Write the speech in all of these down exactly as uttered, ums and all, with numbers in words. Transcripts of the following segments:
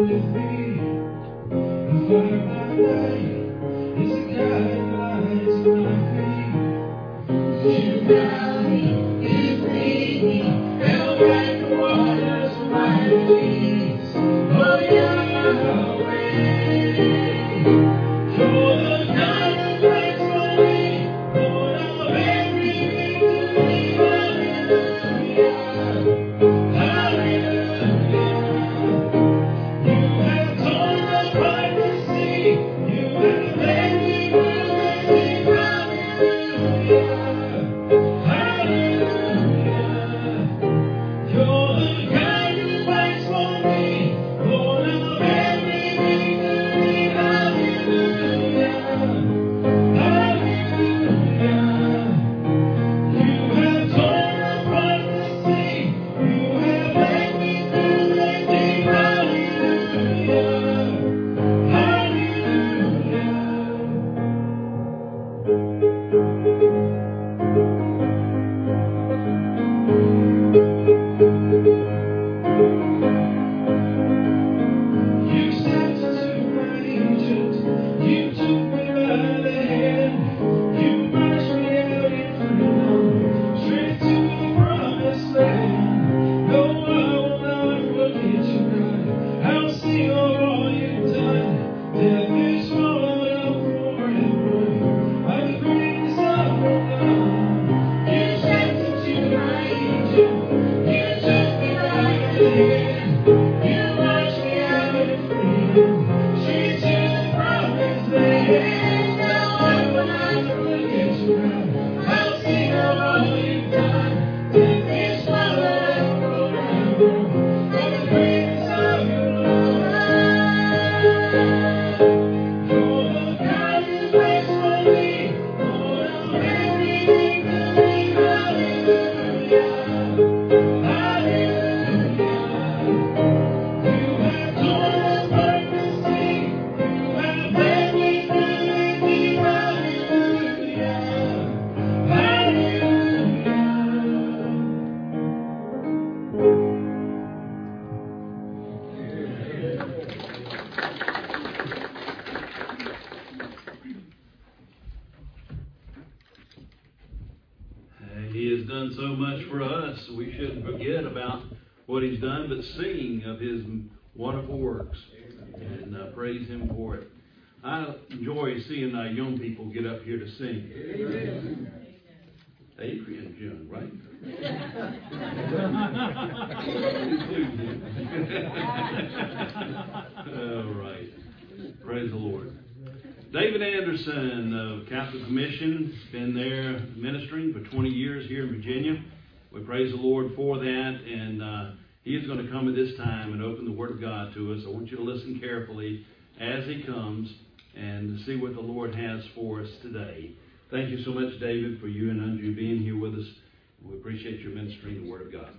So much for us, we shouldn't forget about what he's done, but sing of his wonderful works and uh, praise him for it. I enjoy seeing uh, young people get up here to sing. Amen. Adrian's young, right? All right. Praise the Lord. David Anderson of Catholic Mission has been there ministering for twenty years here in Virginia. We praise the Lord for that, and uh, he is going to come at this time and open the Word of God to us. I want you to listen carefully as he comes and see what the Lord has for us today. Thank you so much, David, for you and Andrew being here with us. We appreciate your ministering the Word of God.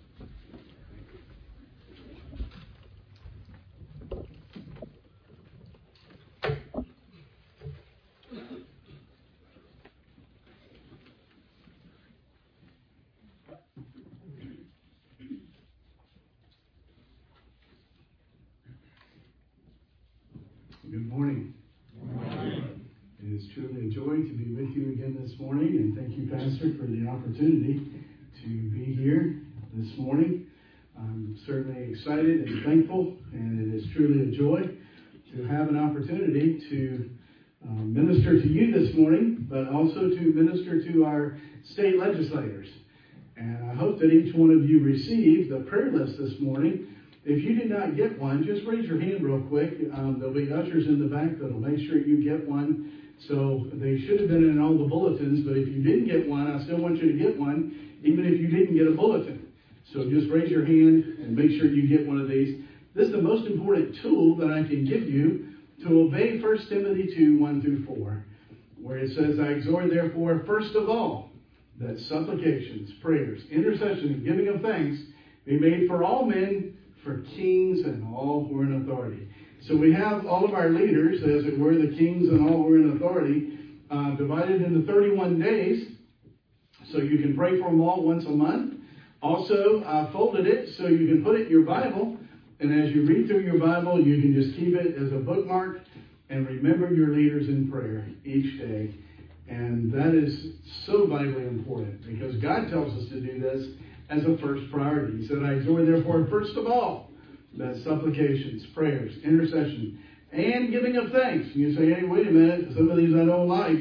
Good morning. Good morning. It is truly a joy to be with you again this morning, and thank you, Pastor, for the opportunity to be here this morning. I'm certainly excited and thankful, and it is truly a joy to have an opportunity to uh, minister to you this morning, but also to minister to our state legislators. And I hope that each one of you received the prayer list this morning. If you did not get one, just raise your hand real quick. Um, there'll be ushers in the back that'll make sure you get one. So they should have been in all the bulletins, but if you didn't get one, I still want you to get one, even if you didn't get a bulletin. So just raise your hand and make sure you get one of these. This is the most important tool that I can give you to obey First Timothy two, one through four, where it says, I exhort therefore, first of all, that supplications, prayers, intercession, and giving of thanks be made for all men, for kings and all who are in authority. So we have all of our leaders, as it were, the kings and all who are in authority, uh, divided into thirty-one days. So you can pray for them all once a month. Also, I folded it so you can put it in your Bible And as you read through your Bible, you can just keep it as a bookmark and remember your leaders in prayer each day. And that is so vitally important because God tells us to do this as a first priority. He said, I exhort therefore first of all that supplications, prayers, intercession, and giving of thanks. And you say, hey, wait a minute, some of these I don't like.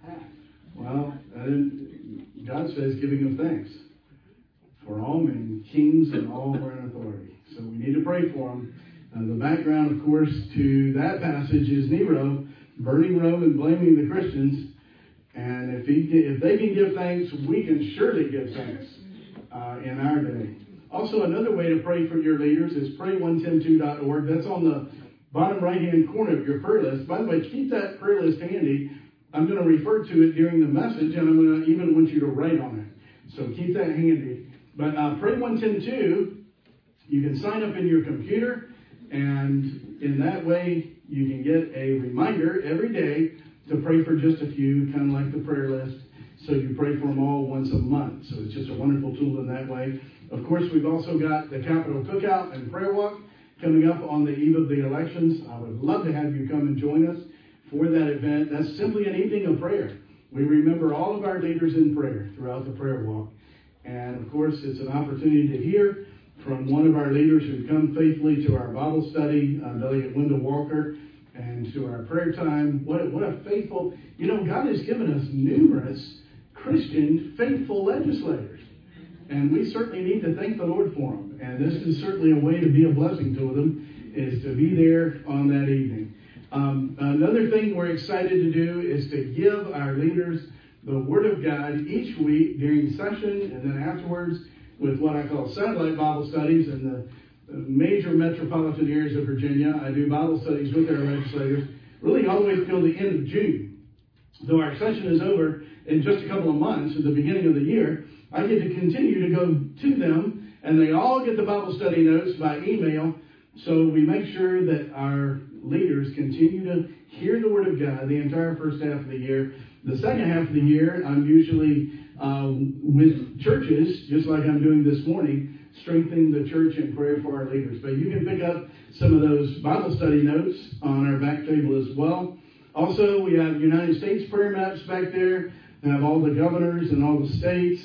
Well, God says giving of thanks for all men, kings, and all who are in authority. So we need to pray for them. Uh, the background, of course, to that passage is Nero burning Rome and blaming the Christians. And if he if they can give thanks, we can surely give thanks uh, in our day. Also, another way to pray for your leaders is pray one ten two dot org. That's on the bottom right-hand corner of your prayer list. By the way, keep that prayer list handy. I'm going to refer to it during the message, and I'm going to even want you to write on it. So keep that handy. But uh, pray one ten two, you can sign up in your computer, and in that way, you can get a reminder every day to pray for just a few, kind of like the prayer list. So you pray for them all once a month. So it's just a wonderful tool in that way. Of course, we've also got the Capitol Cookout and Prayer Walk coming up on the eve of the elections. I would love to have you come and join us for that event. That's simply an evening of prayer. We remember all of our leaders in prayer throughout the prayer walk. And of course, it's an opportunity to hear from one of our leaders who come faithfully to our Bible study, uh, Delegate Wendell Walker, and to our prayer time. What a, what a faithful, you know, God has given us numerous Christian faithful legislators. And we certainly need to thank the Lord for them. And this is certainly a way to be a blessing to them, is to be there on that evening. Um, another thing we're excited to do is to give our leaders the Word of God each week during session and then afterwards with what I call satellite Bible studies in the major metropolitan areas of Virginia. I do Bible studies with our legislators really all the way till the end of June. Though our session is over in just a couple of months at the beginning of the year, I get to continue to go to them, and they all get the Bible study notes by email. So we make sure that our leaders continue to hear the Word of God the entire first half of the year. The second half of the year, I'm usually uh, with churches, just like I'm doing this morning, strengthening the church in prayer for our leaders. But you can pick up some of those Bible study notes on our back table as well. Also, we have United States prayer maps back there. We have all the governors and all the states,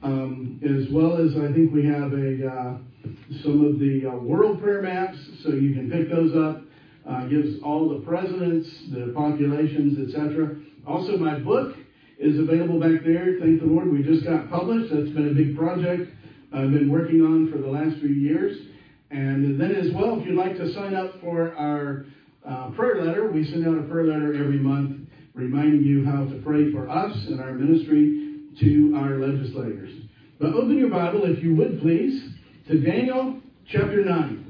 um, as well as I think we have a uh, some of the uh, world prayer maps, so you can pick those up. Uh, gives all the presidents, the populations, et cetera. Also, my book is available back there. Thank the Lord, we just got published. That's been a big project I've been working on for the last few years. And then as well, if you'd like to sign up for our uh, prayer letter, we send out a prayer letter every month reminding you how to pray for us and our ministry to our legislators. But open your Bible, if you would please, to Daniel chapter nine.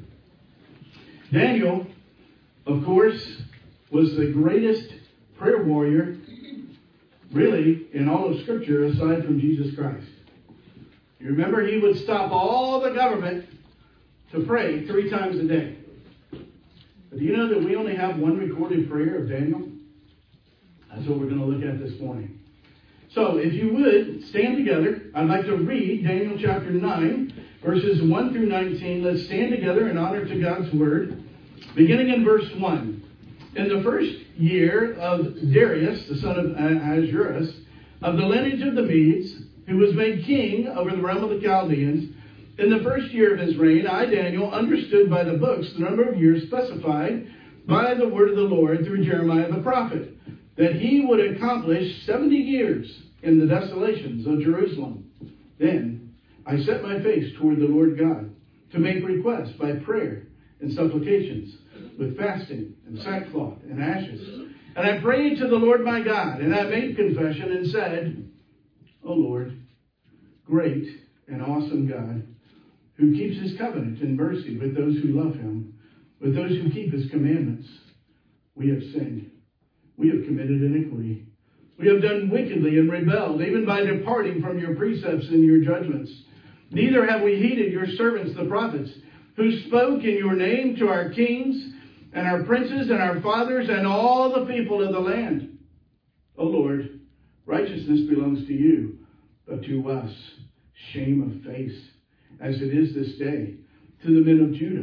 Daniel, of course, was the greatest prayer warrior, really, in all of Scripture, aside from Jesus Christ. You remember, he would stop all the government to pray three times a day. But do you know that we only have one recorded prayer of Daniel? That's what we're going to look at this morning. So, if you would, stand together. I'd like to read Daniel chapter nine, verses one through nineteen. Let's stand together in honor to God's Word. Beginning in verse one. In the first year of Darius, the son of Ahasuerus, of the lineage of the Medes, who was made king over the realm of the Chaldeans, in the first year of his reign, I, Daniel, understood by the books the number of years specified by the word of the Lord through Jeremiah the prophet, that he would accomplish seventy years in the desolations of Jerusalem. Then I set my face toward the Lord God to make requests by prayer and supplications, with fasting and sackcloth and ashes. And I prayed to the Lord my God, and I made confession and said, O Lord, great and awesome God, who keeps his covenant and mercy with those who love him, with those who keep his commandments, we have sinned. We have committed iniquity. We have done wickedly and rebelled, even by departing from your precepts and your judgments. Neither have we heeded your servants, the prophets, who spoke in your name to our kings and our princes and our fathers and all the people of the land. O Lord, righteousness belongs to you, but to us shame of face, as it is this day, to the men of Judah,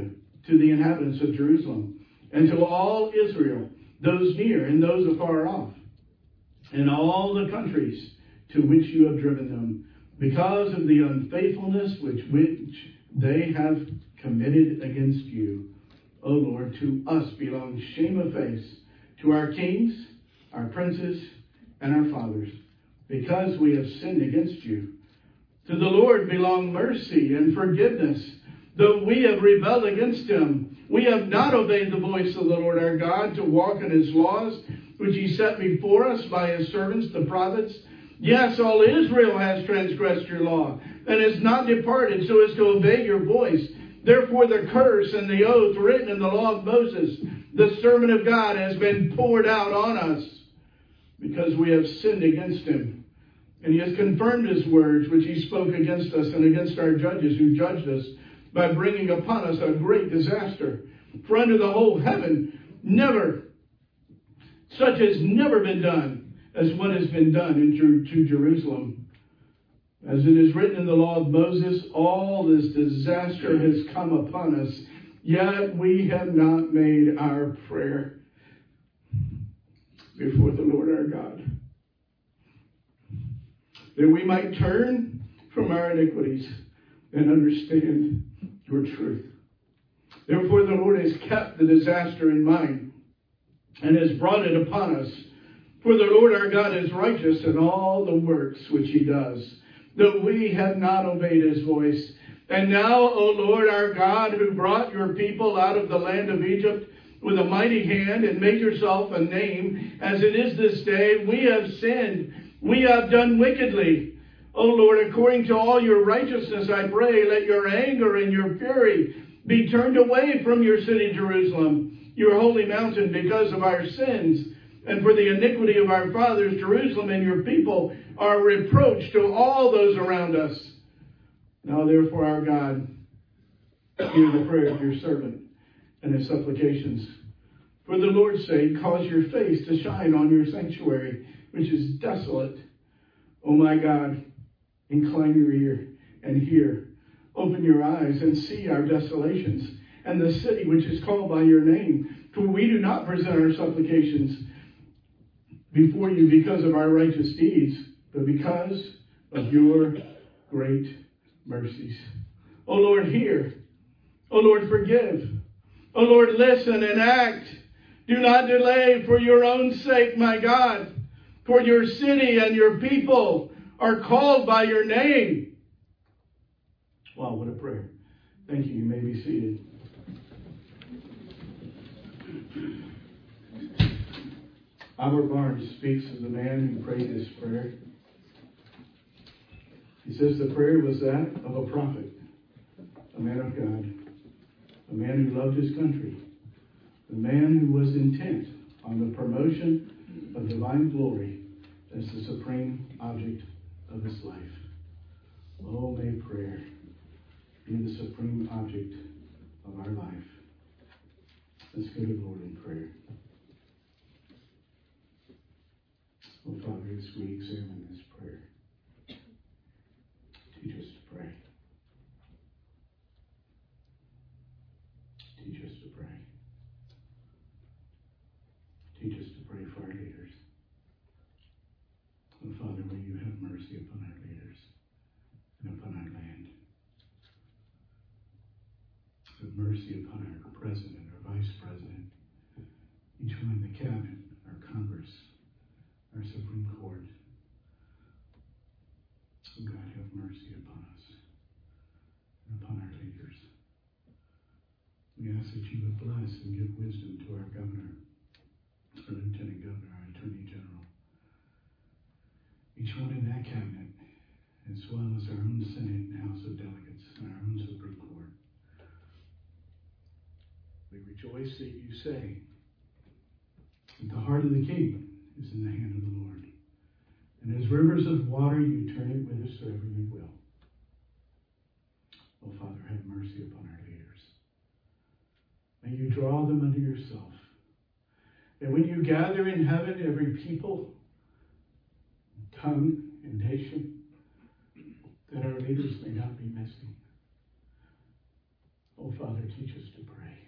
to the inhabitants of Jerusalem, and to all Israel, those near and those afar off, in all the countries to which you have driven them, because of the unfaithfulness which, which they have committed against you. O Lord, to us belongs shame of face, to our kings, our princes, and our fathers, because we have sinned against you. To the Lord belong mercy and forgiveness, though we have rebelled against him. We have not obeyed the voice of the Lord our God to walk in his laws, which he set before us by his servants, the prophets. Yes, all Israel has transgressed your law, and has not departed so as to obey your voice. Therefore the curse and the oath written in the law of Moses, the servant of God, has been poured out on us, because we have sinned against him. And he has confirmed his words, which he spoke against us and against our judges who judged us, by bringing upon us a great disaster. For under the whole heaven, never, such has never been done as what has been done in Jer- to Jerusalem. As it is written in the law of Moses, all this disaster has come upon us, yet we have not made our prayer before the Lord our God, that we might turn from our iniquities and understand your truth. Therefore the Lord has kept the disaster in mind and has brought it upon us. For the Lord our God is righteous in all the works which he does, though we have not obeyed his voice. And now, O Lord our God, who brought your people out of the land of Egypt with a mighty hand and made yourself a name, as it is this day, we have sinned. We have done wickedly. O Lord, according to all your righteousness, I pray, let your anger and your fury be turned away from your city, Jerusalem, your holy mountain, because of our sins, and for the iniquity of our fathers, Jerusalem and your people are a reproach to all those around us. Now, therefore, our God, hear the prayer of your servant and his supplications. For the Lord's sake, cause your face to shine on your sanctuary, which is desolate. O my God, incline your ear and hear. Open your eyes and see our desolations and the city which is called by your name. For we do not present our supplications before you because of our righteous deeds, but because of your great mercies. O Lord, hear. O Lord, forgive. O Lord, listen and act. Do not delay for your own sake, my God, for your city and your people are called by your name. Wow, what a prayer. Thank you. You may be seated. Albert Barnes speaks of the man who prayed this prayer. He says the prayer was that of a prophet, a man of God, a man who loved his country, a man who was intent on the promotion of divine glory as the supreme object of his life. Oh, may prayer be the supreme object of our life. Let's go to the Lord in prayer. Oh, Father, as we examine this prayer, teach us to pray. Teach us to pray. Teach us to pray for our leaders. Oh, Father, may you have mercy upon our leaders and upon our land. Have mercy upon our president, our vice president, each one in the cabinet, our Congress, our Supreme Court. Oh, God, have mercy upon us and upon our leaders. We ask that you would bless and give wisdom to our governor, our lieutenant governor, our attorney general, each one in that cabinet, as well as our own Senate and House of Delegates and our own Supreme Court. We rejoice that you say that the heart of the king is in the hand of the Lord. And as rivers of water, you turn it whithersoever you will. Oh, Father, have mercy upon our leaders. May you draw them unto yourself. And when you gather in heaven every people, tongue, and nation, that our leaders may not be missing. Oh, Father, teach us to pray.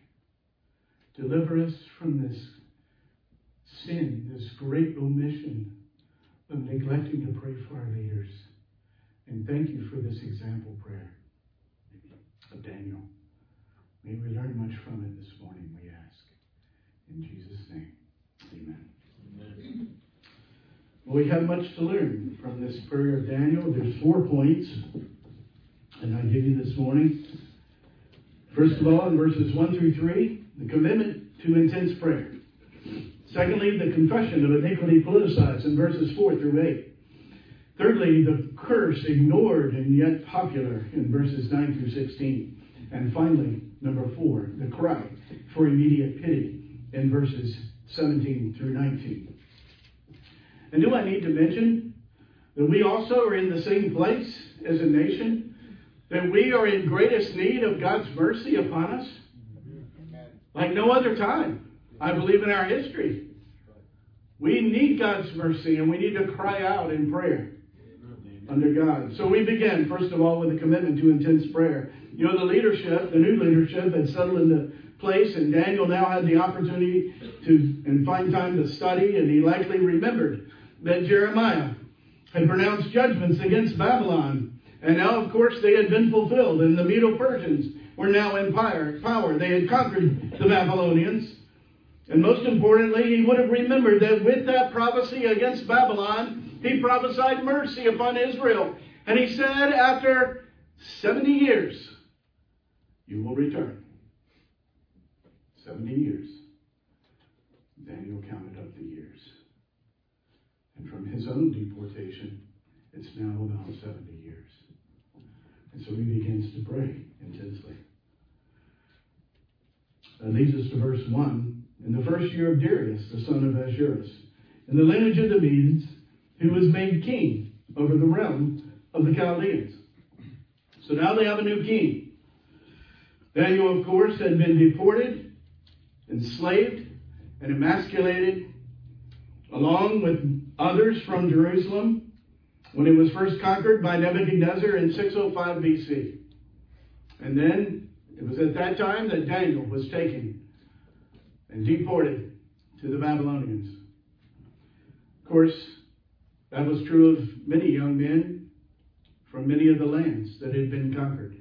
Deliver us from this sin, this great omission of neglecting to pray for our leaders. And thank you for this example prayer of Daniel. May we learn much from it this morning, we ask. In Jesus' name, amen. Amen. Well, we have much to learn from this prayer of Daniel. There's four points, and I give you this morning. First of all, in verses one through three, the commitment to intense prayer. Secondly, the confession of iniquity politicized in verses four through eight. Thirdly, the curse ignored and yet popular in verses nine through sixteen. And finally, number four, the cry for immediate pity in verses seventeen through nineteen. And do I need to mention that we also are in the same place as a nation, that we are in greatest need of God's mercy upon us? Like no other time, I believe, in our history. We need God's mercy, and we need to cry out in prayer under God. So we begin, first of all, with a commitment to intense prayer. You know, the leadership, the new leadership had settled into place, and Daniel now had the opportunity to and find time to study, and he likely remembered that Jeremiah had pronounced judgments against Babylon. And now, of course, they had been fulfilled, and the Medo-Persians were now in power. They had conquered the Babylonians. And most importantly, he would have remembered that with that prophecy against Babylon, he prophesied mercy upon Israel. And he said, after seventy years, you will return. seventy years. Daniel counted up the years. And from his own deportation, it's now about seventy years. And so he begins to pray intensely. That leads us to verse one. In the first year of Darius, the son of Ahasuerus, in the lineage of the Medes, who was made king over the realm of the Chaldeans. So now they have a new king. Daniel, of course, had been deported, enslaved, and emasculated, along with others from Jerusalem, when it was first conquered by Nebuchadnezzar in six oh five B C. And then it was at that time that Daniel was taken and deported to the Babylonians. Of course, that was true of many young men from many of the lands that had been conquered.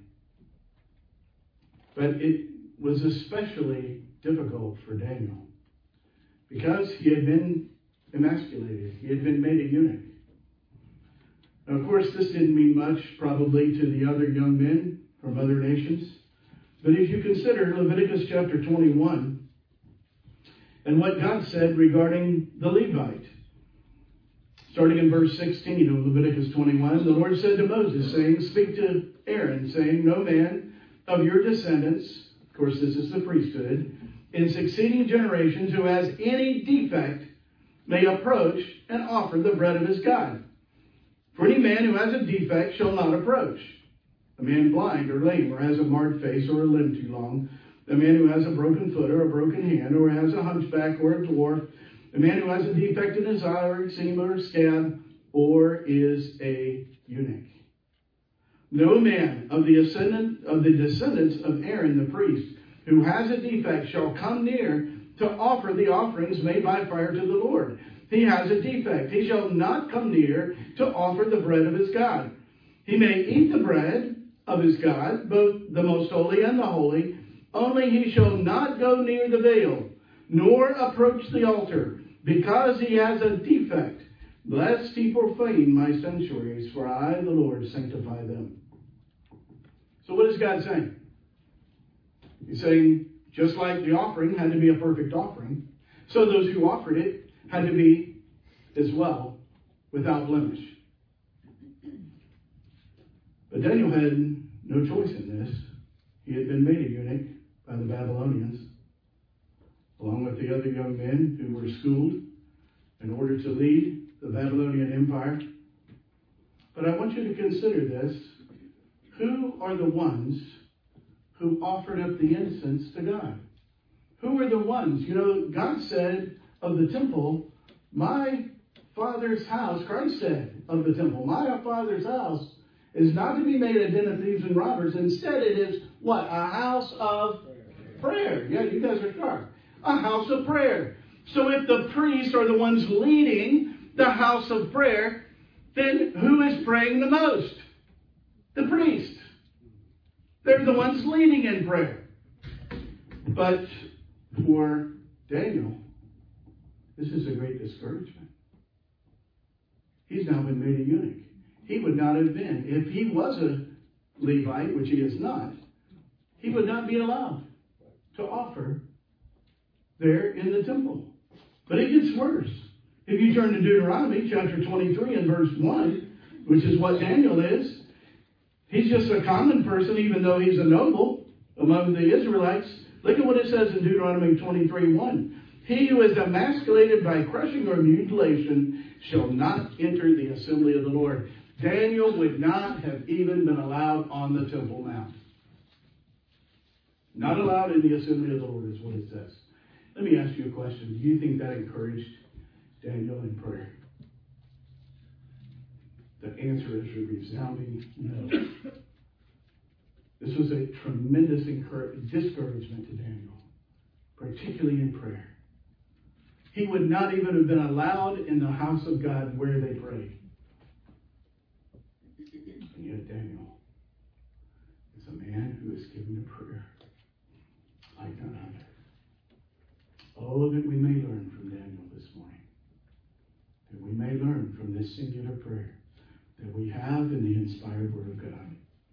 But it was especially difficult for Daniel because he had been emasculated. He had been made a eunuch. Now, of course, this didn't mean much probably to the other young men from other nations. But if you consider Leviticus chapter twenty-one, and what God said regarding the Levite. Starting in verse sixteen of Leviticus twenty-one, the Lord said to Moses, saying, speak to Aaron, saying, no man of your descendants, of course this is the priesthood, in succeeding generations who has any defect may approach and offer the bread of his God. For any man who has a defect shall not approach. A man blind or lame or has a marred face or a limb too long, a man who has a broken foot or a broken hand, or has a hunchback or a dwarf, a man who has a defect in his eye or eczema or scab, or is a eunuch. No man of the descendant of the descendants of Aaron the priest who has a defect shall come near to offer the offerings made by fire to the Lord. He has a defect. He shall not come near to offer the bread of his God. He may eat the bread of his God, both the most holy and the holy, only he shall not go near the veil, nor approach the altar, because he has a defect, lest he profane my sanctuaries, for I, the Lord, sanctify them. So what is God saying? He's saying, just like the offering had to be a perfect offering, so those who offered it had to be as well, without blemish. But Daniel had no choice in this. He had been made a eunuch by the Babylonians, along with the other young men who were schooled in order to lead the Babylonian Empire. But I want you to consider this. Who are the ones who offered up the incense to God? Who are the ones? You know, God said of the temple, my Father's house, Christ said of the temple, my Father's house is not to be made a den of thieves and robbers. Instead, it is what? A house of prayer. Yeah, you guys are sharp. a house of prayer. So if the priests are the ones leading the house of prayer, then who is praying the most? The priests. They're the ones leading in prayer. But for Daniel, this is a great discouragement. He's now been made a eunuch. He would not have been, if he was a Levite, which he is not, he would not be allowed to offer there in the temple. But it gets worse. If you turn to Deuteronomy chapter twenty-three and verse one, which is what Daniel is, he's just a common person, even though he's a noble among the Israelites. Look at what it says in Deuteronomy twenty-three one. He who is emasculated by crushing or mutilation shall not enter the assembly of the Lord. Daniel would not have even been allowed on the Temple Mount. Not allowed in the assembly of the Lord is what it says. Let me ask you a question. Do you think that encouraged Daniel in prayer? The answer is a resounding no. This was a tremendous discouragement to Daniel, particularly in prayer. He would not even have been allowed in the house of God where they prayed. And yet Daniel is a man who is given to prayer like none other. Oh, that we may learn from Daniel this morning. That we may learn from this singular prayer that we have in the inspired Word of God.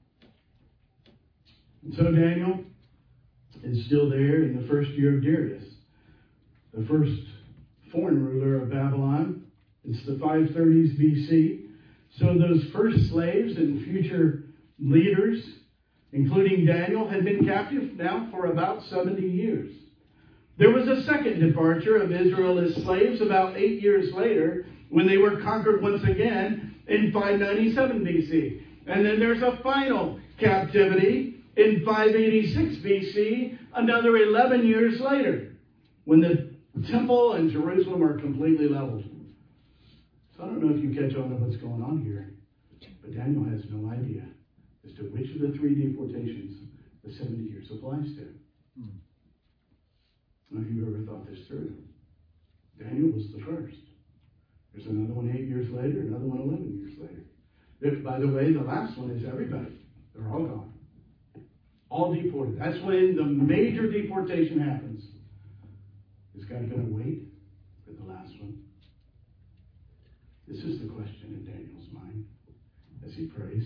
And so Daniel is still there in the first year of Darius, the first foreign ruler of Babylon. It's the five thirties B C. So those first slaves and future leaders, including Daniel, had been captive now for about seventy years. There was a second departure of Israel as slaves about eight years later when they were conquered once again in five ninety-seven B C. And then there's a final captivity in five eighty-six B C, another eleven years later, when the temple and Jerusalem are completely leveled. So I don't know if you catch on to what's going on here, but Daniel has no idea as to which of the three deportations the seventy years applies to. Hmm. I don't know if you've ever thought this through. Daniel was the first. There's another one eight years later, another one eleven years later. If, by the way, the last one is everybody. They're all gone. All deported. That's when the major deportation happens. Is God going to wait for the last one? This is the question in Daniel's mind as he prays.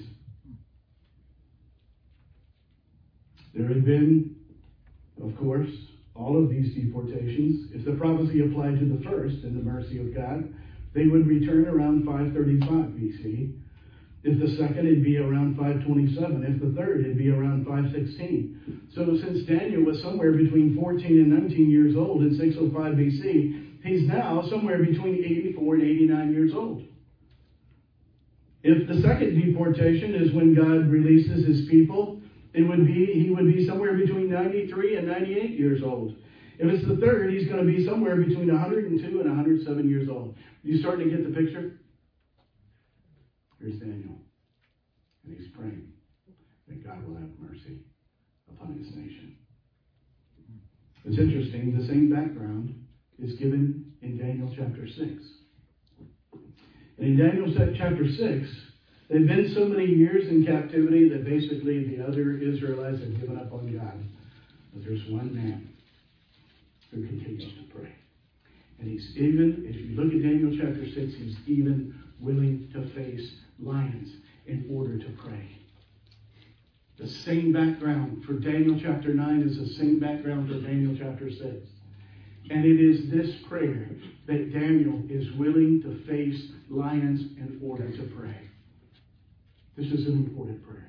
There had been, of course, all of these deportations. If the prophecy applied to the first in the mercy of God, they would return around five thirty-five B C. If the second, it'd be around five twenty-seven. If the third, it'd be around five sixteen. So since Daniel was somewhere between fourteen and nineteen years old in six oh five B C, he's now somewhere between eighty-four and eighty-nine years old. If the second deportation is when God releases his people, it would be he would be somewhere between ninety-three and ninety-eight years old. If it's the third, he's going to be somewhere between one hundred two and one hundred seven years old. You starting to get the picture? Here's Daniel, and he's praying that God will have mercy upon his nation. It's interesting, the same background is given in Daniel chapter six. And in Daniel chapter six, they've been so many years in captivity that basically the other Israelites have given up on God. But there's one man who continues to pray. And he's even, if you look at Daniel chapter six, he's even willing to face lions in order to pray. The same background for Daniel chapter nine is the same background for Daniel chapter six. And it is this prayer that Daniel is willing to face lions in order to pray. This is an important prayer.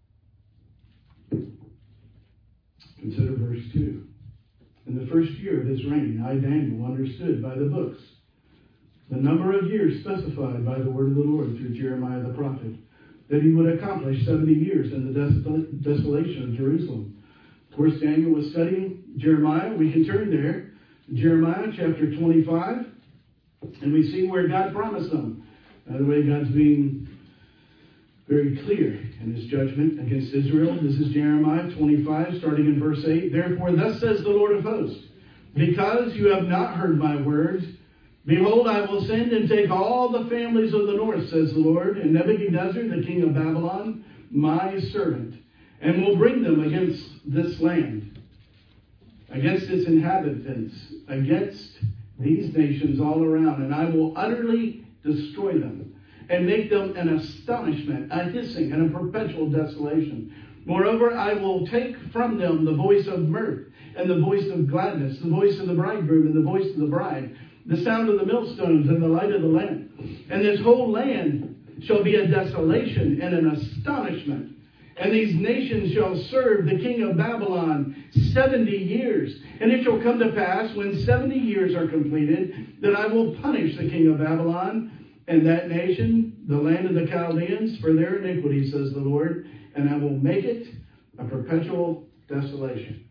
Consider verse two. In the first year of his reign, I, Daniel, understood by the books the number of years specified by the word of the Lord through Jeremiah the prophet, that he would accomplish seventy years in the des- desolation of Jerusalem. Of course, Daniel was studying Jeremiah. We can turn there. Jeremiah chapter twenty-five, and we see where God promised them. By the way, God's being very clear in his judgment against Israel. This is Jeremiah twenty-five, starting in verse eight. Therefore, thus says the Lord of hosts, Because you have not heard my words, behold, I will send and take all the families of the north, says the Lord, and Nebuchadnezzar, the king of Babylon, my servant, and will bring them against this land, against its inhabitants, against these nations all around, and I will utterly destroy them, and make them an astonishment, a hissing, and a perpetual desolation. Moreover, I will take from them the voice of mirth, and the voice of gladness, the voice of the bridegroom, and the voice of the bride, the sound of the millstones, and the light of the lamp. And this whole land shall be a desolation and an astonishment. And these nations shall serve the king of Babylon seventy years. And it shall come to pass, when seventy years are completed, that I will punish the king of Babylon and that nation, the land of the Chaldeans, for their iniquity, says the Lord, and I will make it a perpetual desolation.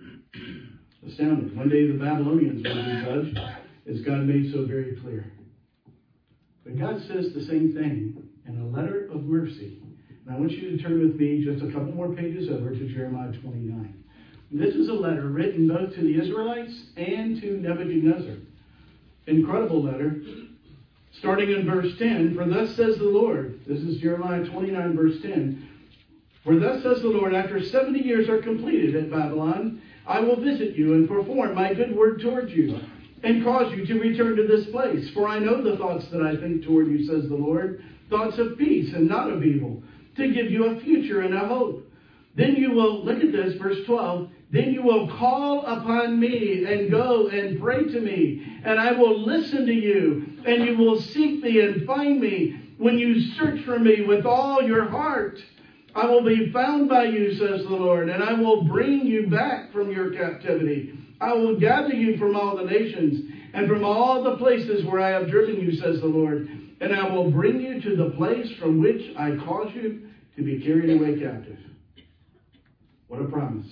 Astounding. One day the Babylonians will be judged, as God made so very clear. But God says the same thing in a letter of mercy. And I want you to turn with me just a couple more pages over to Jeremiah twenty-nine. This is a letter written both to the Israelites and to Nebuchadnezzar. Incredible letter. Starting in verse ten, for thus says the Lord, this is Jeremiah twenty-nine, verse ten, for thus says the Lord, after seventy years are completed at Babylon, I will visit you and perform my good word towards you, and cause you to return to this place. For I know the thoughts that I think toward you, says the Lord, thoughts of peace and not of evil, to give you a future and a hope. Then you will, look at this, verse twelve, then you will call upon me and go and pray to me, and I will listen to you, and you will seek me and find me when you search for me with all your heart. I will be found by you, says the Lord, and I will bring you back from your captivity. I will gather you from all the nations and from all the places where I have driven you, says the Lord, and I will bring you to the place from which I caused you to be carried away captive. What a promise.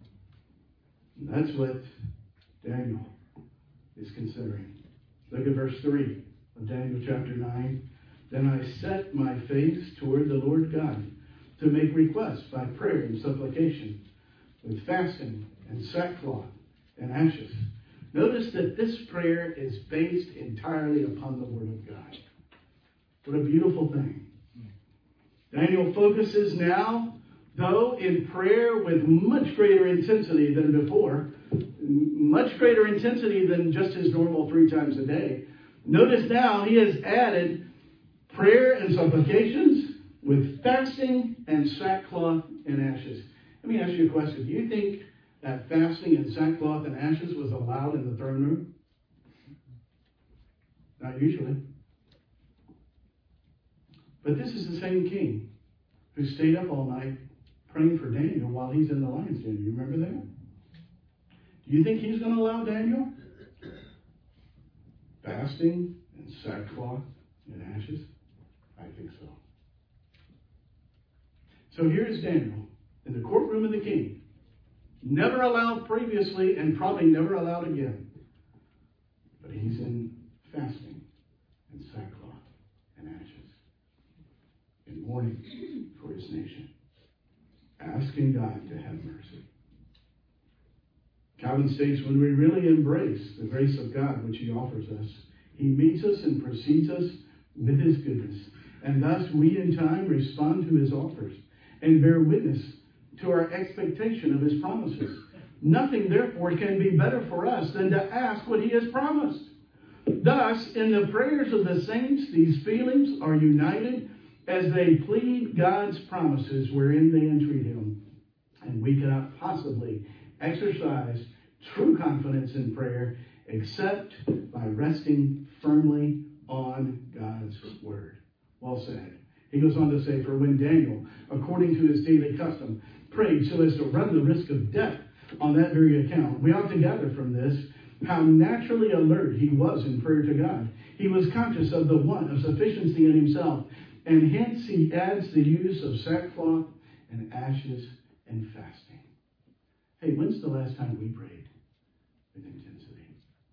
And that's what Daniel is considering. Look at verse three of Daniel chapter nine. Then I set my face toward the Lord God to make requests by prayer and supplication, with fasting and sackcloth and ashes. Notice that this prayer is based entirely upon the Word of God. What a beautiful thing. Daniel focuses now, though, in prayer with much greater intensity than before, much greater intensity than just his normal three times a day. Notice now he has added prayer and supplications with fasting and sackcloth and ashes. Let me ask you a question. Do you think that fasting and sackcloth and ashes was allowed in the throne room? Not usually. But this is the same king who stayed up all night praying for Daniel while he's in the lion's den. Do you remember that? Do you think he's going to allow Daniel fasting and sackcloth and ashes? I think so. So here's Daniel in the courtroom of the king. Never allowed previously and probably never allowed again. But he's in fasting and sackcloth and ashes, in mourning for his nation, asking God to have mercy. Calvin states, when we really embrace the grace of God which he offers us, he meets us and precedes us with his goodness. And thus we in time respond to his offers and bear witness to our expectation of his promises. Nothing, therefore, can be better for us than to ask what he has promised. Thus, in the prayers of the saints, these feelings are united as they plead God's promises wherein they entreat him. And we cannot possibly exercise true confidence in prayer except by resting firmly on God's word. Well said. He goes on to say, for when Daniel, according to his daily custom, prayed so as to run the risk of death on that very account, we ought to gather from this how naturally alert he was in prayer to God. He was conscious of the want of sufficiency in himself, and hence he adds the use of sackcloth and ashes and fasting. Hey, when's the last time we prayed with intensity?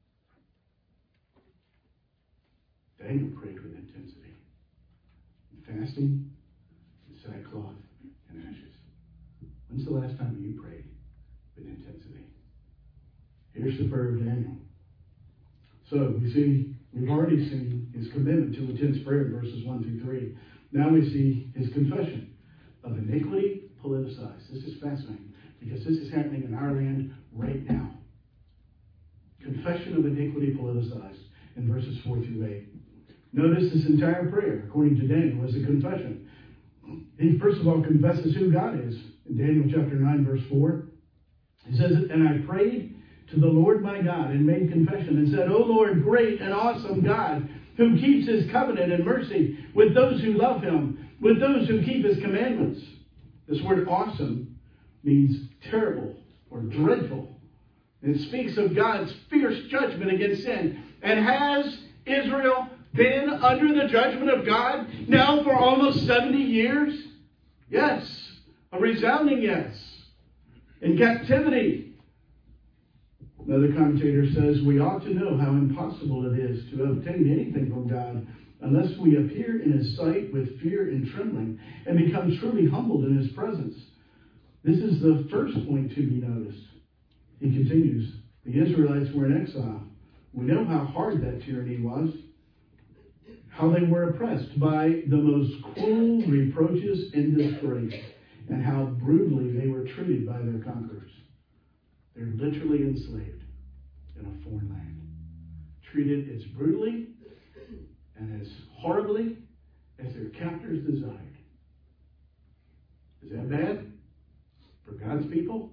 Daniel prayed with intensity. Fasting, and sackcloth, and ashes. When's the last time you prayed with intensity? Here's the prayer of Daniel. So we see, we've already seen his commitment to intense prayer in verses one through three. Now we see his confession of iniquity politicized. This is fascinating because this is happening in our land right now. Confession of iniquity politicized in verses four through eight. Notice this entire prayer, according to Daniel, is a confession. He first of all confesses who God is. In Daniel chapter nine, verse four, he says, "And I prayed to the Lord my God and made confession and said, O Lord, great and awesome God, who keeps his covenant and mercy with those who love him, with those who keep his commandments." This word awesome means terrible or dreadful. It speaks of God's fierce judgment against sin. And has Israel been under the judgment of God now for almost seventy years? Yes. A resounding yes. In captivity. Another commentator says, we ought to know how impossible it is to obtain anything from God unless we appear in his sight with fear and trembling and become truly humbled in his presence. This is the first point to be noticed. He continues, the Israelites were in exile. We know how hard that tyranny was, how they were oppressed by the most cruel reproaches and disgrace, and how brutally they were treated by their conquerors. They're literally enslaved in a foreign land, treated as brutally and as horribly as their captors desired. Is that bad for God's people?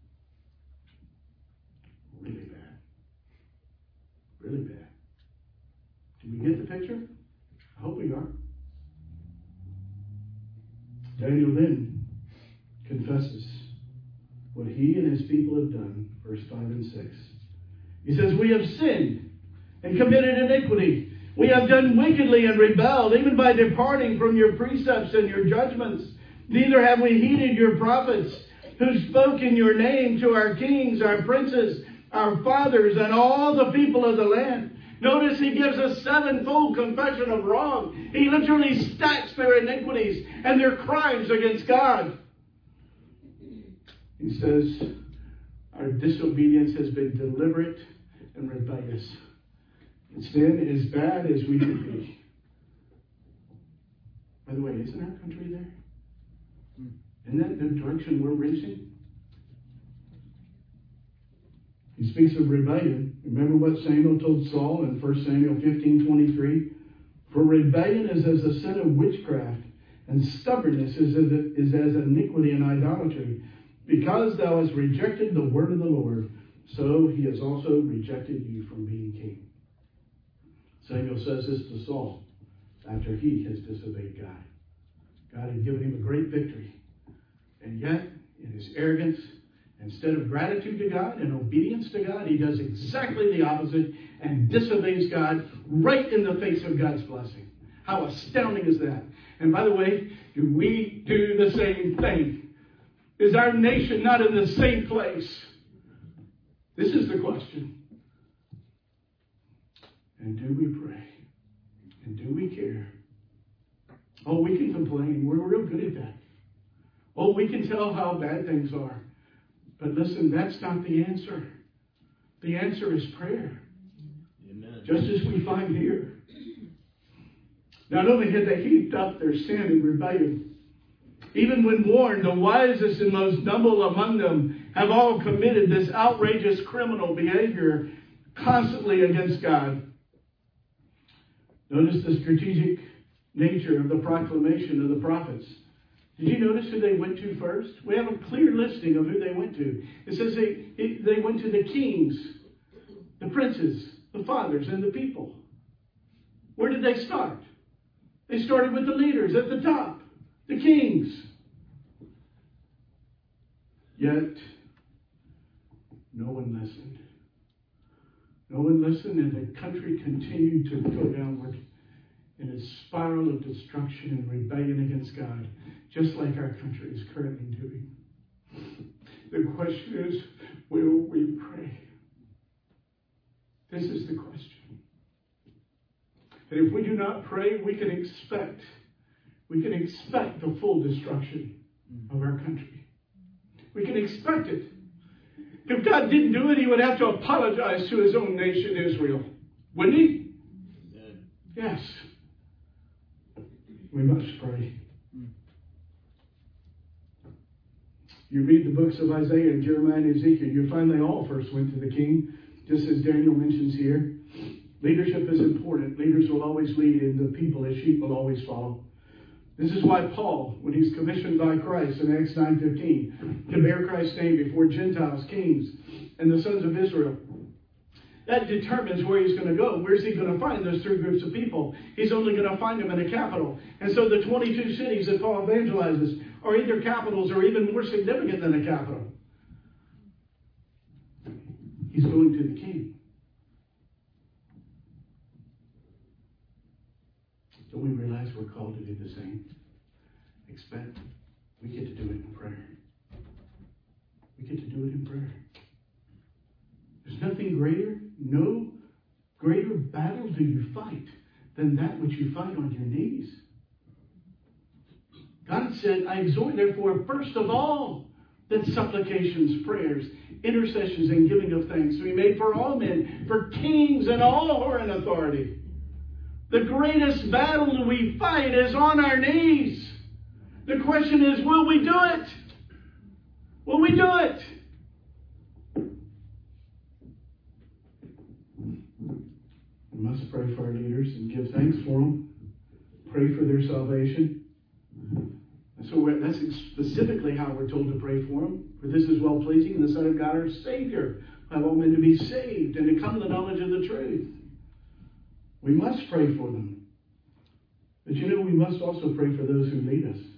Really bad. Really bad. Do we get the picture? I hope we are. Daniel then confesses what he and his people have done, verse five and six. He says, we have sinned and committed iniquity. We have done wickedly and rebelled, even by departing from your precepts and your judgments. Neither have we heeded your prophets, who spoke in your name to our kings, our princes, our fathers, and all the people of the land. Notice he gives a sevenfold confession of wrong. He literally stacks their iniquities and their crimes against God. He says, our disobedience has been deliberate and rebellious. It's been as bad as we could be. By the way, isn't our country there? Isn't that the direction we're racing? He speaks of rebellion. Remember what Samuel told Saul in First Samuel fifteen twenty-three? For rebellion is as a sin of witchcraft, and stubbornness is as, is as iniquity and idolatry. Because thou hast rejected the word of the Lord, so he has also rejected you from being king. Samuel says this to Saul after he has disobeyed God. God had given him a great victory. And yet, in his arrogance, instead of gratitude to God and obedience to God, he does exactly the opposite and disobeys God right in the face of God's blessing. How astounding is that? And by the way, do we do the same thing? Is our nation not in the same place? This is the question. And do we pray? And do we care? Oh, we can complain. We're real good at that. Oh, we can tell how bad things are. But listen, that's not the answer. The answer is prayer. Amen. Just as we find here. Not only had they heaped up their sin and rebellion, even when warned, the wisest and most noble among them have all committed this outrageous criminal behavior constantly against God. Notice the strategic nature of the proclamation of the prophets. Did you notice who they went to first? We have a clear listing of who they went to. It says they, it, they went to the kings, the princes, the fathers, and the people. Where did they start? They started with the leaders at the top, the kings. Yet, no one listened. No one listened, and the country continued to go downward in a spiral of destruction and rebellion against God, just like our country is currently doing. The question is, will we pray? This is the question. And if we do not pray, we can expect, we can expect the full destruction of our country. We can expect it. If God didn't do it, he would have to apologize to his own nation, Israel. Wouldn't he? Yes. We must pray. You read the books of Isaiah and Jeremiah and Ezekiel, you find they all first went to the king, just as Daniel mentions here. Leadership is important. Leaders will always lead, and the people as sheep will always follow. This is why Paul, when he's commissioned by Christ in Acts nine fifteen, to bear Christ's name before Gentiles, kings, and the sons of Israel, that determines where he's going to go. Where's he going to find those three groups of people? He's only going to find them in a capital. And so the twenty-two cities that Paul evangelizes are either capitals or even more significant than a capital. He's going to the king. Don't we realize we're called to do the same? Expect we get to do it in prayer. We get to do it in prayer. There's nothing greater, no greater battle do you fight than that which you fight on your knees. God said, I exhort therefore, first of all, that supplications, prayers, intercessions, and giving of thanks be made for all men, for kings and all who are in authority. The greatest battle that we fight is on our knees. The question is, will we do it? Will we do it? We must pray for our leaders and give thanks for them. Pray for their salvation. And so we're, that's specifically how we're told to pray for them. For this is well-pleasing in the sight of God our Savior, who have all men to be saved and to come to the knowledge of the truth. We must pray for them. But you know, we must also pray for those who lead us.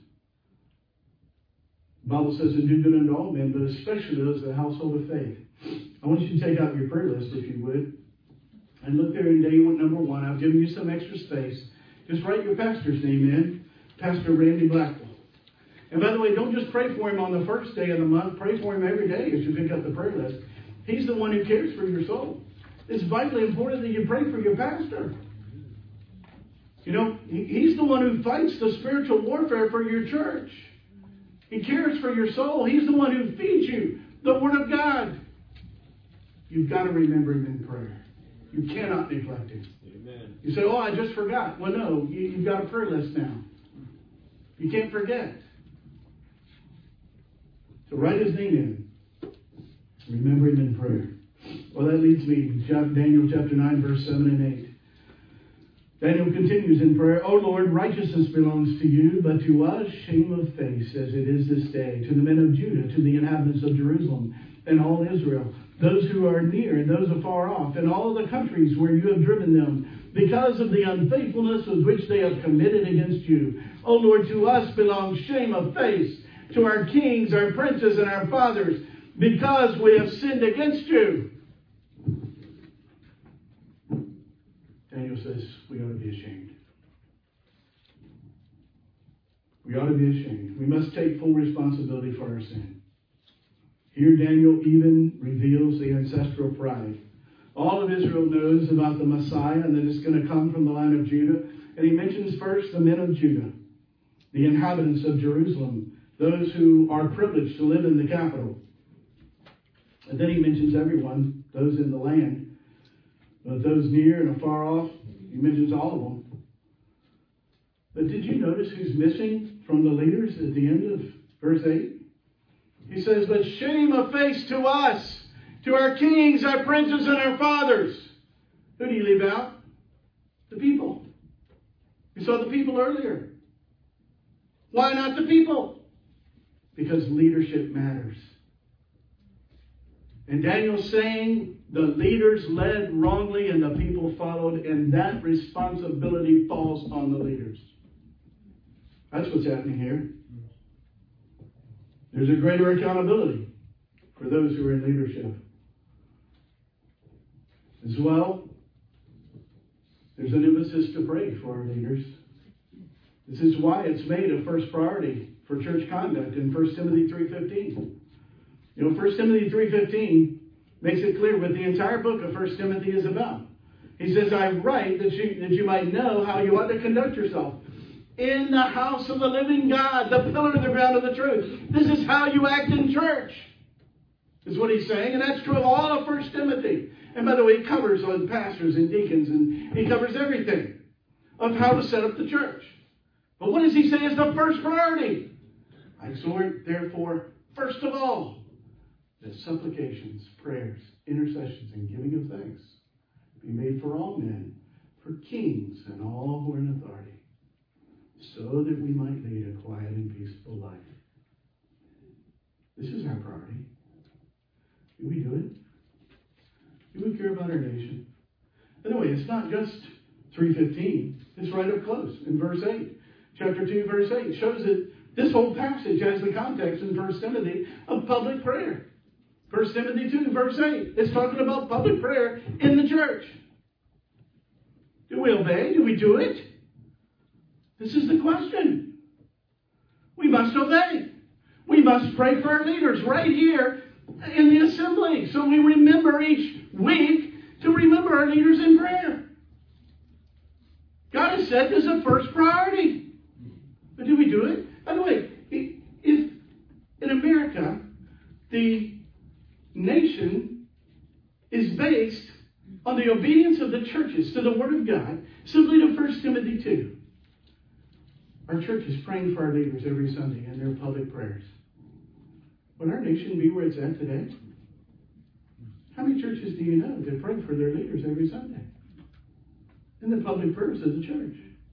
The Bible says to do good unto all men, but especially those of the household of faith. I want you to take out your prayer list, if you would. And look there in day number one. I've given you some extra space. Just write your pastor's name in. Pastor Randy Blackwell. And by the way, don't just pray for him on the first day of the month. Pray for him every day as you pick up the prayer list. He's the one who cares for your soul. It's vitally important that you pray for your pastor. You know, he's the one who fights the spiritual warfare for your church. He cares for your soul. He's the one who feeds you the Word of God. You've got to remember him in prayer. You cannot neglect him. Amen. You say, oh, I just forgot. Well, no, you, you've got a prayer list now. You can't forget. So write his name in. Remember him in prayer. Well, that leads me to Daniel chapter nine, verse seven and eight. Daniel continues in prayer, O Lord, righteousness belongs to you, but to us shame of face, as it is this day, to the men of Judah, to the inhabitants of Jerusalem, and all Israel, those who are near and those afar off, and all the countries where you have driven them, because of the unfaithfulness with which they have committed against you. O Lord, to us belongs shame of face, to our kings, our princes, and our fathers, because we have sinned against you. Daniel says we ought to be ashamed. We ought to be ashamed. We must take full responsibility for our sin. Here Daniel even reveals the ancestral pride. All of Israel knows about the Messiah and that it's going to come from the line of Judah. And he mentions first the men of Judah, the inhabitants of Jerusalem, those who are privileged to live in the capital. And then he mentions everyone, those in the land. But those near and afar off, he mentions all of them. But did you notice who's missing from the leaders at the end of verse eight? He says, but shame of face to us, to our kings, our princes, and our fathers. Who do you leave out? The people. We saw the people earlier. Why not the people? Because leadership matters. And Daniel's saying the leaders led wrongly and the people followed, and that responsibility falls on the leaders. That's what's happening here. There's a greater accountability for those who are in leadership. As well, there's an emphasis to pray for our leaders. This is why it's made a first priority for church conduct in First Timothy three fifteen. You know, First Timothy three fifteen makes it clear what the entire book of First Timothy is about. He says, I write that you, that you might know how you ought to conduct yourself in the house of the living God, the pillar of the ground of the truth. This is how you act in church. is what he's saying. And that's true of all of First Timothy. And by the way, he covers on pastors and deacons, and he covers everything of how to set up the church. But what does he say is the first priority? I exhort, therefore, first of all, that supplications, prayers, intercessions, and giving of thanks be made for all men, for kings and all who are in authority, so that we might lead a quiet and peaceful life. This is our priority. Do we do it? Do we care about our nation? By the way, it's not just three fifteen. It's right up close in verse eight. Chapter two, verse eight shows that this whole passage has the context in First Timothy of public prayer. First Timothy two, verse eight. It's talking about public prayer in the church. Do we obey? Do we do it? This is the question. We must obey. We must pray for our leaders right here in the assembly. So we remember each week to remember our leaders in prayer. God has said this is a first priority. But do we do it? By the way, if in America, the nation is based on the obedience of the churches to the Word of God, simply to First Timothy two. Our church is praying for our leaders every Sunday in their public prayers. Would our nation be where it's at today? How many churches do you know that pray for their leaders every Sunday in the public prayers of the church?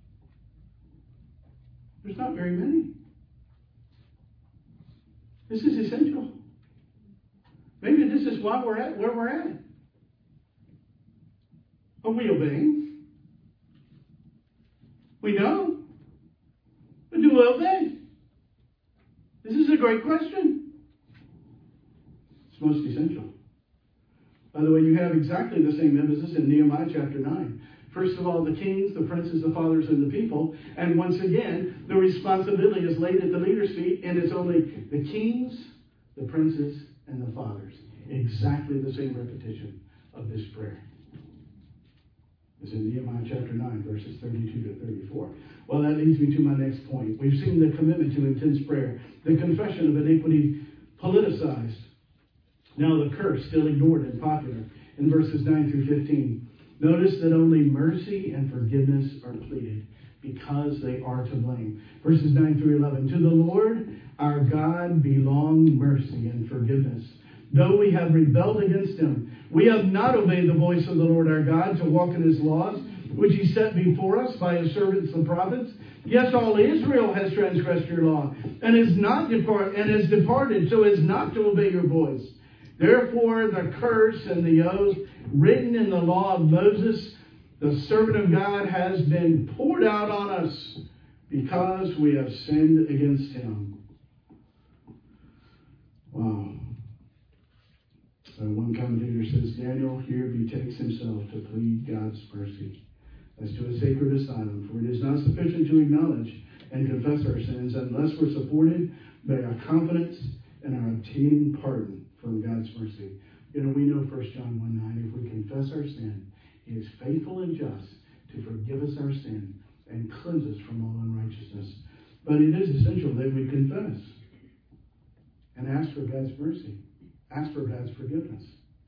There's not very many. This is essential. Maybe this is why we're at where we're at. Are we obeying? We know. But do we obey? This is a great question. It's most essential. By the way, you have exactly the same emphasis in Nehemiah chapter nine. First of all, the kings, the princes, the fathers, and the people. And once again, the responsibility is laid at the leaders' feet, and it's only the kings, the princes, and the fathers. Exactly the same repetition of this prayer. It's in Nehemiah chapter nine, verses thirty-two to thirty-four. Well, that leads me to my next point. We've seen the commitment to intense prayer, the confession of iniquity politicized. Now the curse still ignored and popular in verses nine through fifteen. Notice that only mercy and forgiveness are pleaded because they are to blame. Verses nine through eleven. To the Lord our God belong mercy and forgiveness. Though we have rebelled against him, we have not obeyed the voice of the Lord our God to walk in his laws, which he set before us by his servants the prophets. Yes, all Israel has transgressed your law, and is not depart and has departed, so as not to obey your voice. Therefore, the curse and the oath written in the law of Moses, the servant of God, has been poured out on us because we have sinned against him. Wow. Uh, one commentator says, Daniel here betakes himself to plead God's mercy as to a sacred asylum, for it is not sufficient to acknowledge and confess our sins unless we're supported by our confidence in our obtaining pardon from God's mercy. You know, we know First John one nine, if we confess our sin, he is faithful and just to forgive us our sin and cleanse us from all unrighteousness. But it is essential that we confess and ask for God's mercy. Ask for God's forgiveness.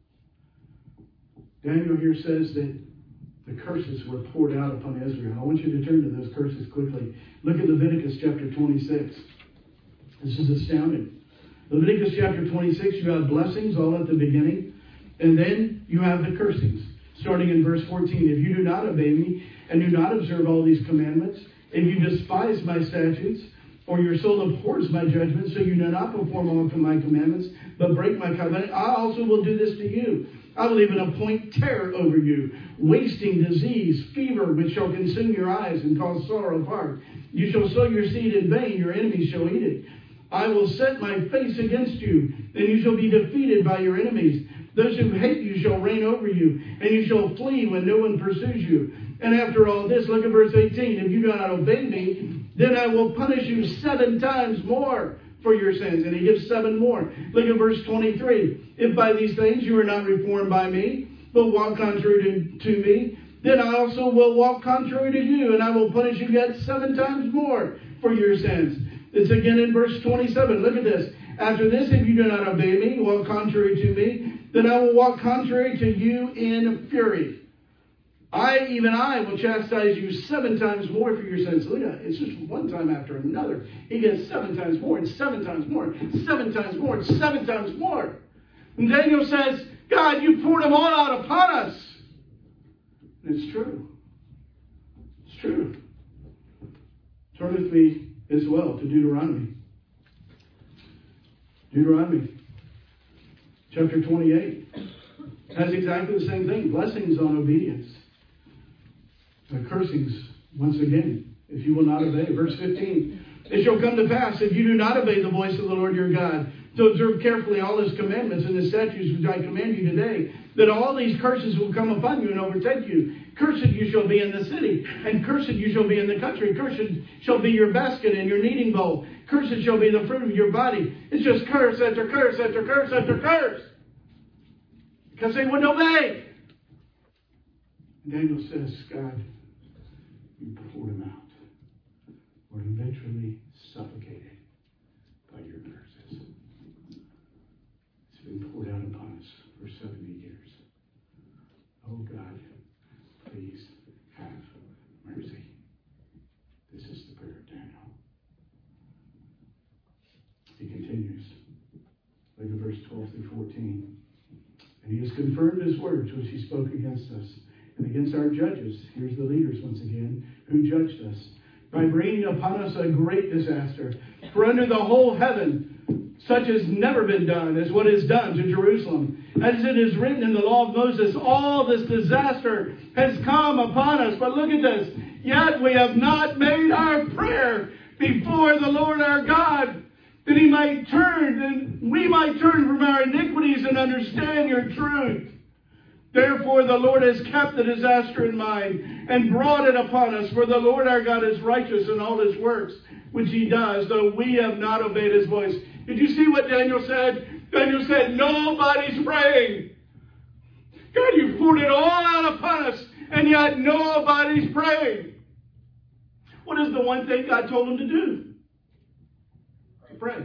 Daniel here says that the curses were poured out upon Israel. I want you to turn to those curses quickly. Look at Leviticus chapter twenty-six. This is astounding. Leviticus chapter twenty-six, you have blessings all at the beginning. And then you have the cursings. Starting in verse fourteen. If you do not obey me and do not observe all these commandments, if you despise my statutes, or your soul abhors my judgments, so you do not perform all of my commandments, but break my covenant, I also will do this to you. I will even appoint terror over you, wasting, disease, fever, which shall consume your eyes and cause sorrow of heart. You shall sow your seed in vain, your enemies shall eat it. I will set my face against you, and you shall be defeated by your enemies. Those who hate you shall reign over you, and you shall flee when no one pursues you. And after all this, look at verse eighteen. If you do not obey me, then I will punish you seven times more for your sins. And he gives seven more. Look at verse twenty-three. If by these things you are not reformed by me, but walk contrary to, to me, then I also will walk contrary to you, and I will punish you yet seven times more for your sins. It's again in verse twenty-seven. Look at this. After this, if you do not obey me, walk contrary to me, then I will walk contrary to you in fury. I, even I, will chastise you seven times more for your sins. Look at it. It's just one time after another. He gets seven times more, and seven times more, seven times more, and seven times more. And Daniel says, God, you poured them all out upon us. And it's true. It's true. Turn with me as well to Deuteronomy. Deuteronomy chapter twenty-eight has exactly the same thing. Blessings on obedience. Uh, cursings, once again, if you will not obey. Verse fifteen, it shall come to pass, if you do not obey the voice of the Lord your God, to observe carefully all his commandments and his statutes which I command you today, that all these curses will come upon you and overtake you. Cursed you shall be in the city, and cursed you shall be in the country. Cursed shall be your basket and your kneading bowl. Cursed shall be the fruit of your body. It's just curse after curse after curse after curse. Because they wouldn't obey. Daniel says, God, you poured them out. Were eventually suffocated by your curses. It's been poured out upon us for seventy years. Oh God, please have mercy. This is the prayer of Daniel. He continues. Look at verse twelve through fourteen. And he has confirmed his words which he spoke against us and against our judges. Here's the leaders once again who judged us, by bringing upon us a great disaster. For under the whole heaven such has never been done as what is done to Jerusalem. As it is written in the law of Moses, all this disaster has come upon us. But look at this. Yet we have not made our prayer before the Lord our God, that he might turn, and we might turn from our iniquities and understand your truth. Therefore the Lord has kept the disaster in mind and brought it upon us. For the Lord our God is righteous in all his works, which he does, though we have not obeyed his voice. Did you see what Daniel said? Daniel said, nobody's praying. God, you poured it all out upon us, and yet nobody's praying. What is the one thing God told him to do? To pray.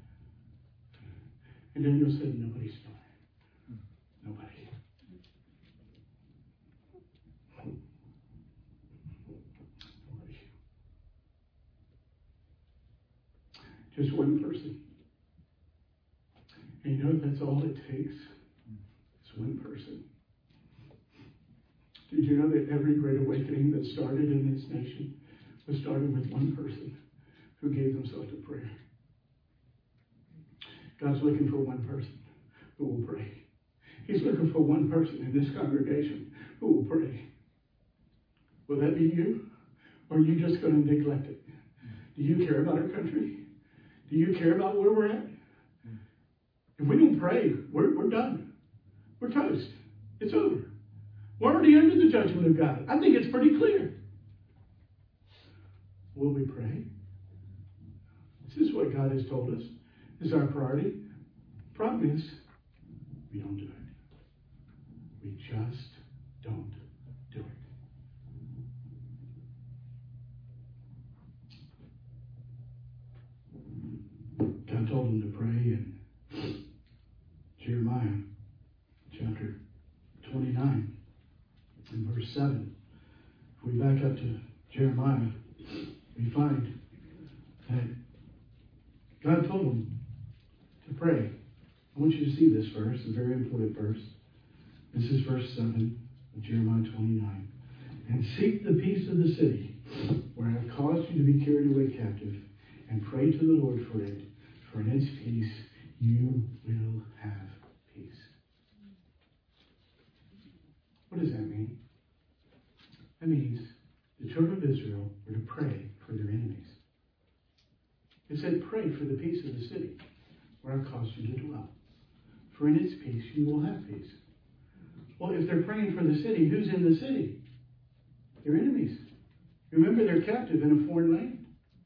And Daniel said, nobody's praying. Nobody. Just one person. And you know that's all it takes? It's one person. Did you know that every great awakening that started in this nation was started with one person who gave themselves to prayer? God's looking for one person who will pray. He's looking for one person in this congregation who will pray. Will that be you? Or are you just going to neglect it? Do you care about our country? Do you care about where we're at? If we don't pray, we're, we're done. We're toast. It's over. We're already under the judgment of God. I think it's pretty clear. Will we pray? This is what God has told us is our priority. Problem is, we don't do it. We just don't do it. God told him to pray in Jeremiah chapter twenty-nine and verse seven. If we back up to Jeremiah, we find that God told him to pray. I want you to see this verse, a very important verse. This is verse seven of Jeremiah twenty-nine. And seek the peace of the city, where I have caused you to be carried away captive, and pray to the Lord for it. For in its peace you will have peace. What does that mean? That means the children of Israel were to pray for their enemies. It said, pray for the peace of the city, where I've caused you to dwell. For in its peace you will have peace. Well, if they're praying for the city, who's in the city? Their enemies. Remember, they're captive in a foreign land.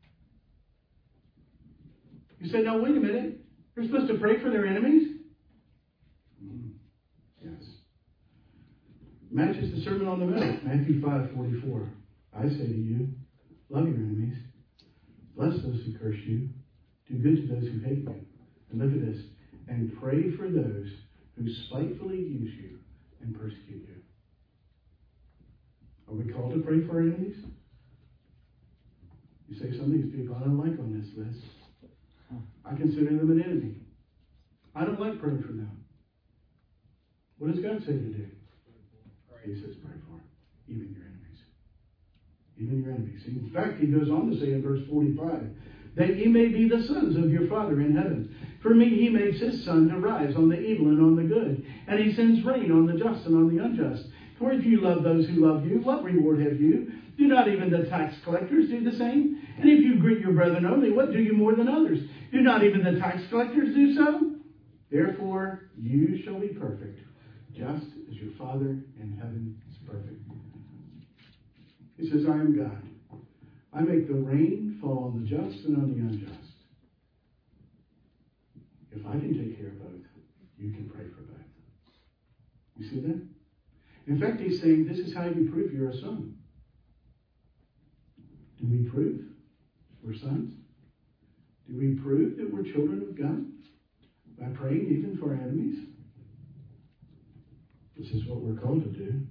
You say, no, wait a minute. They're supposed to pray for their enemies? Mm, yes. Matches the Sermon on the Mount, Matthew five forty-four. I say to you, love your enemies. Bless those who curse you. Do good to those who hate you. And look at this. And pray for those who spitefully use you and persecute you. Are we called to pray for our enemies? You say some of these people I don't like on this list. I consider them an enemy. I don't like praying for them. What does God say to do? He says pray for even your enemies. Even your enemies. In fact, he goes on to say in verse forty-five, that ye may be the sons of your Father in heaven. For me he makes his sun to rise on the evil and on the good, and he sends rain on the just and on the unjust. For if you love those who love you, what reward have you? Do not even the tax collectors do the same? And if you greet your brethren only, what do you more than others? Do not even the tax collectors do so? Therefore you shall be perfect, just as your Father in heaven is perfect. He says, I am God. I make the rain fall on the just and on the unjust. If I can take care of both, you can pray for both. You see that? In fact, he's saying this is how you prove you're a son. Do we prove we're sons? Do we prove that we're children of God? By praying even for our enemies? This is what we're called to do.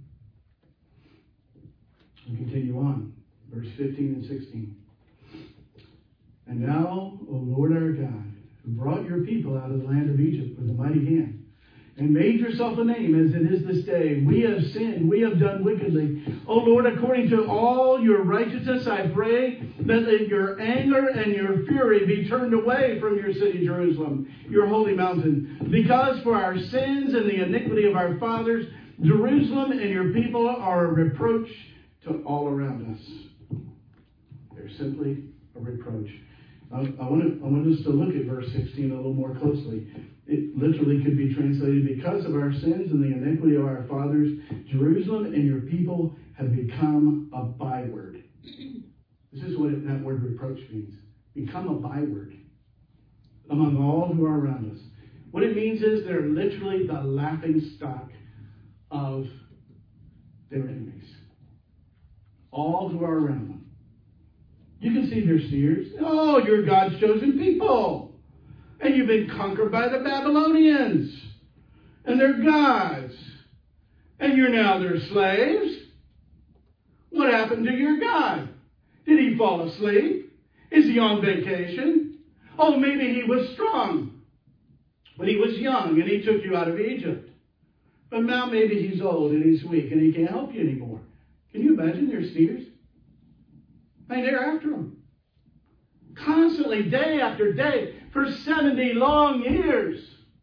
We continue on. Verse fifteen and sixteen. And now, O Lord our God, who brought your people out of the land of Egypt with a mighty hand, and made yourself a name as it is this day, we have sinned, we have done wickedly. O Lord, according to all your righteousness, I pray that your anger and your fury be turned away from your city, Jerusalem, your holy mountain. Because for our sins and the iniquity of our fathers, Jerusalem and your people are a reproach to all around us. They're simply a reproach. I, I, want to, I want us to look at verse sixteen a little more closely. It literally could be translated, because of our sins and the iniquity of our fathers, Jerusalem and your people have become a byword. This is what that word reproach means. Become a byword among all who are around us. What it means is they're literally the laughing stock of their enemies. All who are around them. You can see their sneers. Oh, you're God's chosen people. And you've been conquered by the Babylonians. And they're gods. And you're now their slaves. What happened to your God? Did he fall asleep? Is he on vacation? Oh, maybe he was strong when he was young and he took you out of Egypt. But now maybe he's old and he's weak and he can't help you anymore. Can you imagine their sneers? I mean, they're after him. Constantly, day after day, for seventy long years.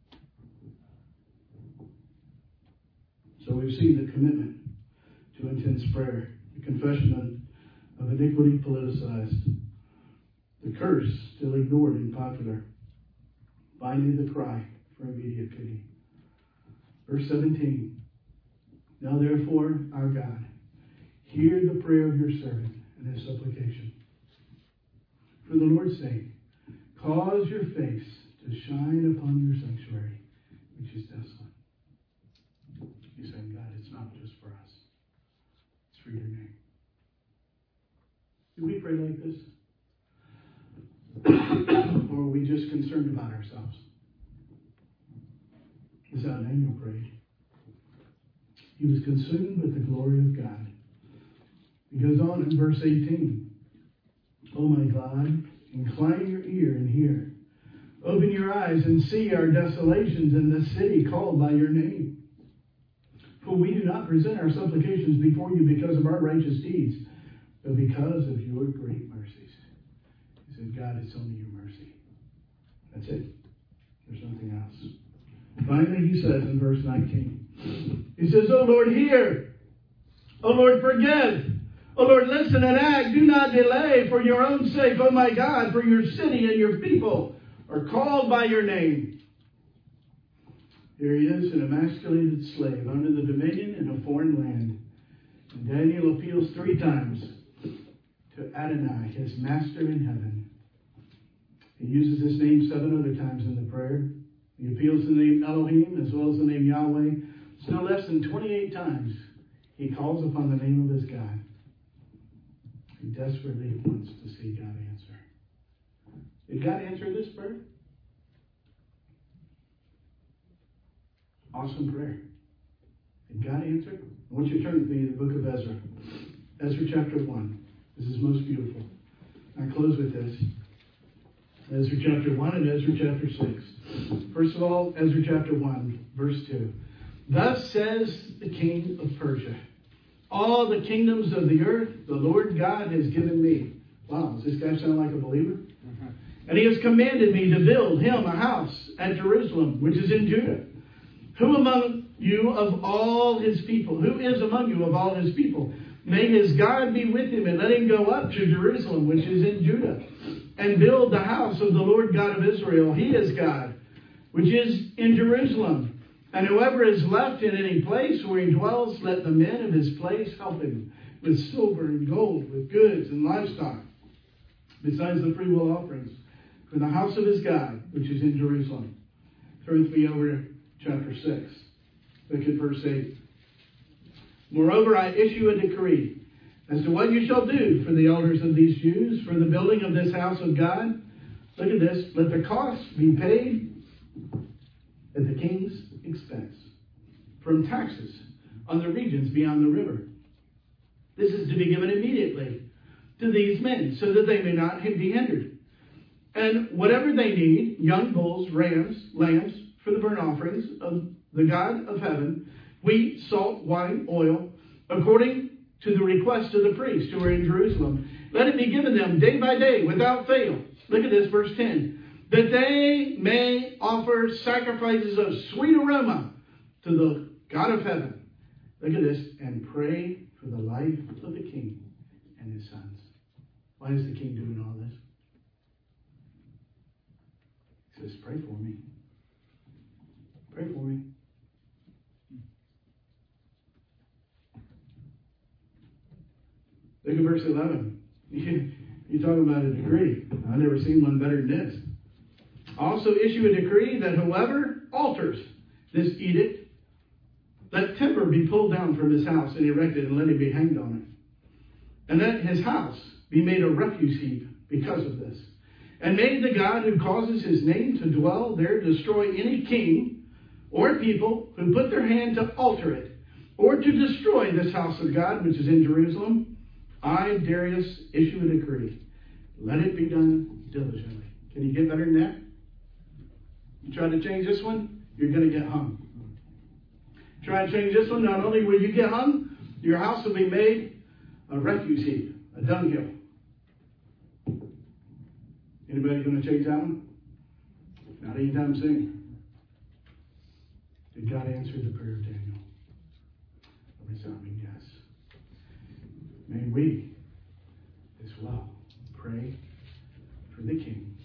So we've seen the commitment to intense prayer, the confession of iniquity politicized, the curse still ignored and popular, finally the cry for immediate pity. Verse seventeen. Now therefore, our God, hear the prayer of your servant and his supplication. For the Lord's sake, cause your face to shine upon your sanctuary, which is desolate. He's saying, God, it's not just for us. It's for your name. Do we pray like this? Or are we just concerned about ourselves? This is how Daniel prayed. He was consumed with the glory of God. He goes on in verse eighteen. Oh my God, incline your ear and hear. Open your eyes and see our desolations in the city called by your name. For we do not present our supplications before you because of our righteous deeds, but because of your great mercies. He said, God, it's only your mercy. That's it. There's nothing else. Finally, he says in verse nineteen, he says, Oh Lord, hear. Oh Lord, forgive. Oh Lord, listen and act. Do not delay for your own sake, oh my God, for your city and your people are called by your name. Here he is, an emasculated slave under the dominion in a foreign land. And Daniel appeals three times to Adonai, his master in heaven. He uses this name seven other times in the prayer. He appeals to the name Elohim as well as the name Yahweh. It's no less than twenty-eight times he calls upon the name of his God. He desperately wants to see God answer. Did God answer this prayer? Awesome prayer. Did God answer? I want you to turn with me to the book of Ezra. Ezra chapter one. This is most beautiful. I close with this. Ezra chapter one and Ezra chapter six. First of all, Ezra chapter one, verse two. Thus says the king of Persia, all the kingdoms of the earth the Lord God has given me. Wow, does this guy sound like a believer? Mm-hmm. And he has commanded me to build him a house at Jerusalem, which is in Judah. Who among you of all his people, who is among you of all his people? May his God be with him, and let him go up to Jerusalem, which is in Judah, and build the house of the Lord God of Israel. He is God, which is in Jerusalem. And whoever is left in any place where he dwells, let the men of his place help him with silver and gold, with goods and livestock, besides the freewill offerings, for the house of his God, which is in Jerusalem. Turn with me over to chapter six. Look at verse eight. Moreover, I issue a decree as to what you shall do for the elders of these Jews, for the building of this house of God. Look at this. Let the costs be paid at the king's expense from taxes on the regions beyond the river. This is to be given immediately to these men, so that they may not be hindered. And whatever they need, young bulls, rams, lambs, for the burnt offerings of the God of heaven, wheat, salt, wine, oil, according to the request of the priests who are in Jerusalem, let it be given them day by day without fail. Look at this, verse ten. That they may offer sacrifices of sweet aroma to the God of heaven. Look at this. And pray for the life of the king and his sons. Why is the king doing all this? He says, pray for me. Pray for me. Look at verse eleven. You're talking about a decree. I've never seen one better than this. Also issue a decree that whoever alters this edict, let timber be pulled down from his house and erected, and let him be hanged on it. And let his house be made a refuse heap because of this. And may the God who causes his name to dwell there destroy any king or people who put their hand to alter it, or to destroy this house of God, which is in Jerusalem. I, Darius, issue a decree. Let it be done diligently. Can you get better than that? You try to change this one, you're going to get hung. Try to change this one, not only will you get hung, your house will be made a refuse heap, a dunghill. Anybody going to change that one? Not anytime soon. Did God answer the prayer of Daniel? A resounding yes. May we as well pray for the king,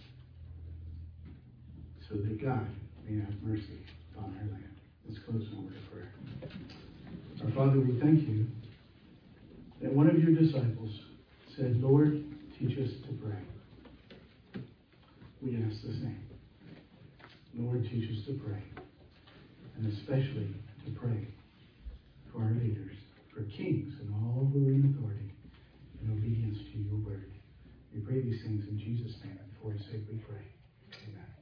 so that God may have mercy upon our land. Let's close in a word of prayer. Our Father, we thank you that one of your disciples said, Lord, teach us to pray. We ask the same. Lord, teach us to pray, and especially to pray for our leaders, for kings and all who are in authority, in obedience to your word. We pray these things in Jesus' name, and for his sake we pray. Amen.